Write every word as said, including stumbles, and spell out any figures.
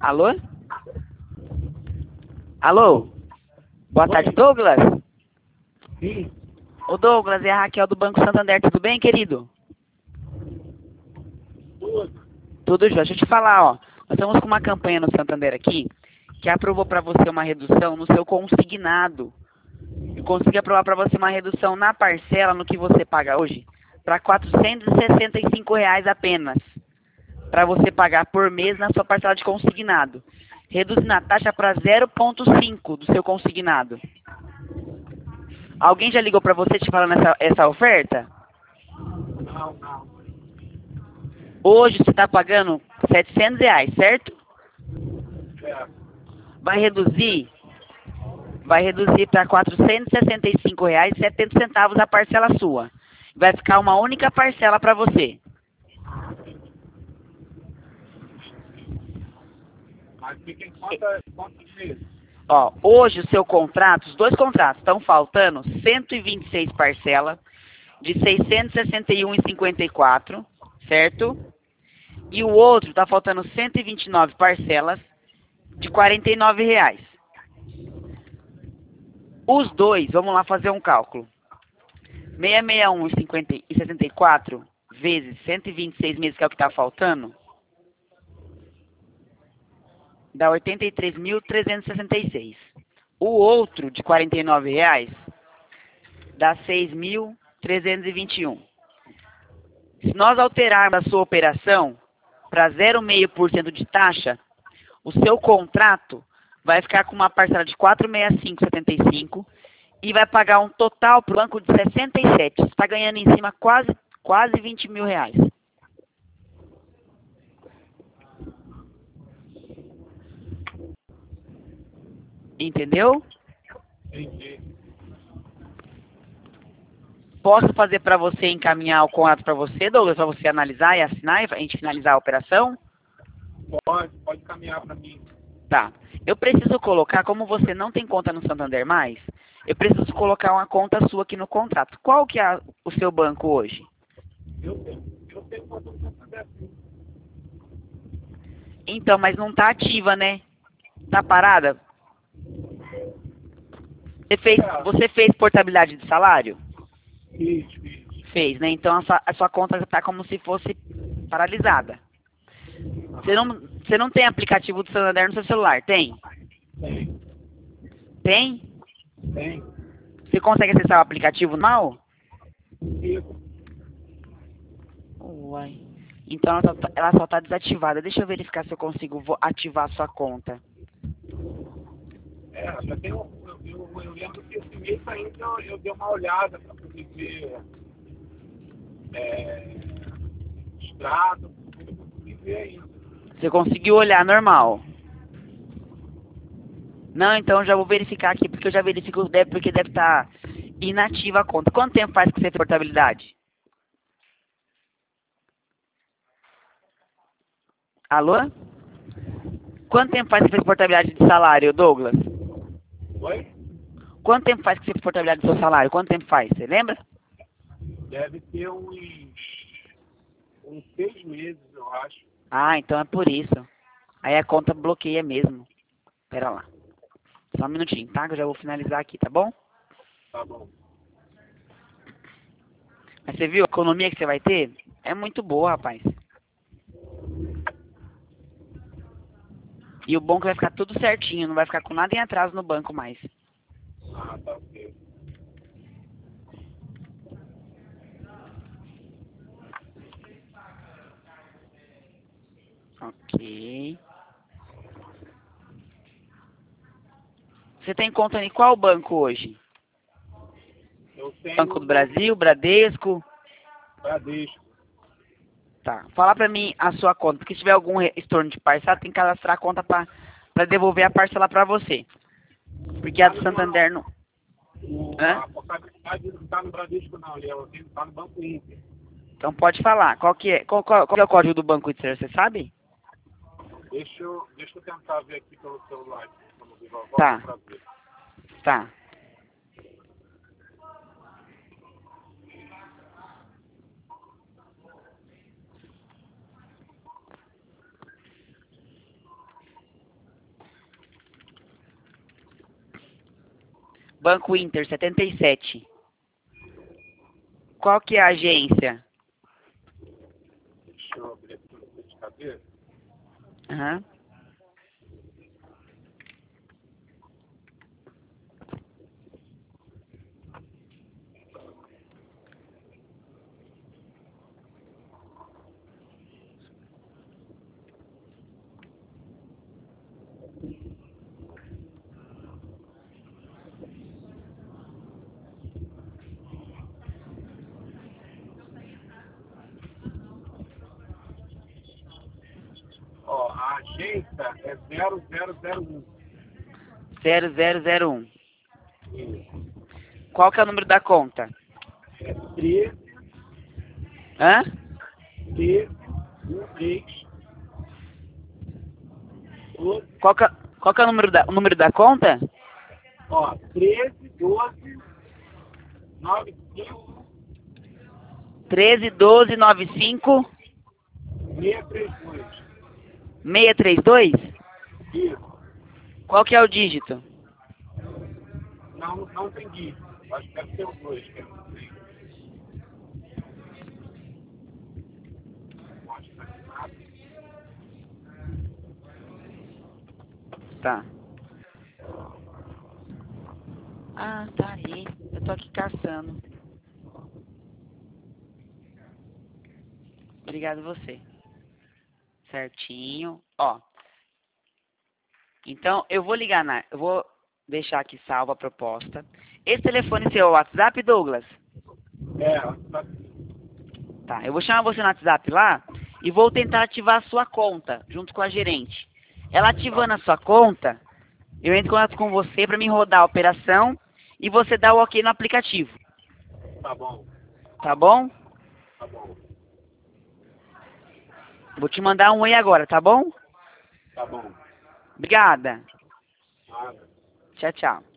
Alô? Alô? Boa tarde, Douglas. Sim. Ô Douglas, é a Raquel do Banco Santander, tudo bem, querido? Tudo. Tudo jóia. Deixa eu te falar, ó. Nós estamos com uma campanha no Santander aqui que aprovou para você uma redução no seu consignado. Eu consegui aprovar para você uma redução na parcela no que você paga hoje para quatrocentos e sessenta e cinco reais apenas. Para você pagar por mês na sua parcela de consignado. Reduzindo a taxa para zero vírgula cinco do seu consignado. Alguém já ligou para você te falando essa, essa oferta? Não, não. Hoje você está pagando setecentos reais, certo? É. Vai reduzir, vai reduzir para quatrocentos e sessenta e cinco reais e setenta centavos a parcela sua. Vai ficar uma única parcela para você. Mas fica em conta, conta meses. Ó, hoje o seu contrato, os dois contratos, estão faltando cento e vinte e seis parcelas de seiscentos e sessenta e um reais e cinquenta e quatro centavos, certo? E o outro está faltando cento e vinte e nove parcelas de quarenta e nove reais. Os dois, vamos lá fazer um cálculo. seiscentos e sessenta e um reais e sessenta e quatro centavos vezes cento e vinte e seis meses, que é o que está faltando, dá oitenta e três mil trezentos e sessenta e seis. O outro, de quarenta e nove reais, dá seis mil trezentos e vinte e um. Se nós alterarmos a sua operação para zero vírgula cinco por cento de taxa, o seu contrato vai ficar com uma parcela de quatrocentos e sessenta e cinco reais e setenta e cinco centavos e vai pagar um total para o banco de sessenta e sete. Você está ganhando em cima quase, quase vinte mil reais. Entendeu? Entendi. Posso fazer para você, encaminhar o contrato para você, Douglas, para você analisar e assinar e a gente finalizar a operação? Pode, pode caminhar para mim. Tá. Eu preciso colocar, como você não tem conta no Santander mais, eu preciso colocar uma conta sua aqui no contrato. Qual que é o seu banco hoje? Eu tenho, eu tenho conta no Santander. Então, mas não tá ativa, né? Tá parada? Você fez, você fez portabilidade de salário? Fiz, fiz. Fez, né? Então a sua, a sua conta está como se fosse paralisada. Você não, você não tem aplicativo do Santander no seu celular, tem? Tem, Tem? tem. Você consegue acessar o aplicativo normal? Fico. Uai. Então ela só, tá- ela só tá desativada. Deixa eu verificar se eu consigo vo- ativar a sua conta. É, já tem um, eu, eu, eu lembro que esse mês ainda eu, eu dei uma olhada para poder ver é, extrato, eu consegui ver ainda. Você conseguiu olhar normal? Não, então já vou verificar aqui, porque eu já verifico deve, porque deve estar inativa a conta. Quanto tempo faz que você fez portabilidade? Alô? Quanto tempo faz que você fez portabilidade de salário, Douglas? Oi? Quanto tempo faz que você fez portabilidade do seu salário? Quanto tempo faz? Você lembra? Deve ter uns, uns seis meses, eu acho. Ah, então é por isso. Aí a conta bloqueia mesmo. Pera lá. Só um minutinho, tá? Que eu já vou finalizar aqui, tá bom? Tá bom. Mas você viu a economia que você vai ter? É muito boa, rapaz. E o bom é que vai ficar tudo certinho, não vai ficar com nada em atraso no banco mais. Ah, tá ok. Ok. Você tem conta em qual banco hoje? Eu tenho Banco do no Brasil, Bradesco? Bradesco. Tá. Fala pra mim a sua conta. Porque se tiver algum estorno de parcela, tem que cadastrar a conta pra, pra devolver a parcela pra você. Porque a do Santander não... O, Hã? a portabilidade não está no Bradesco, não. Ele está no Banco Inter. Então pode falar. Qual que é, qual, qual, qual que é o código do Banco Inter? Você sabe? Deixa eu, deixa eu tentar ver aqui pelo celular. Vamos ver, volta Tá. para ver. Tá. Banco Inter, setenta e sete. Qual que é a agência? Deixa eu abrir aqui de cabeça. Aham. Ó, a agência é zero zero zero um. zero zero zero um. Isso. Qual que é o número da conta? É treze, Hã? treze, três, doze. Qual que, é- qual que é o número da, o número da conta? Ó, treze, doze, noventa e cinco, treze, doze, noventa e cinco, seiscentos e trinta e dois. seiscentos e trinta e dois? Isso. Qual que é o dígito? Não, não tem guia. Acho que deve ser o dois, que é o três. Mostra nada. Tá. Ah, tá aí. Eu tô aqui caçando. Obrigado você. Certinho. Ó. Então, eu vou ligar na... Eu vou deixar aqui salva a proposta. Esse telefone seu é o WhatsApp, Douglas? É, tá. Tá. Eu vou chamar você no WhatsApp lá e vou tentar ativar a sua conta, junto com a gerente. Ela ativando a sua conta, eu entro em contato com você para me rodar a operação e você dá o ok no aplicativo. Tá bom, Tá bom? tá bom, Vou te mandar um oi agora, tá bom? tá bom. Obrigada. Nada. Tchau, tchau.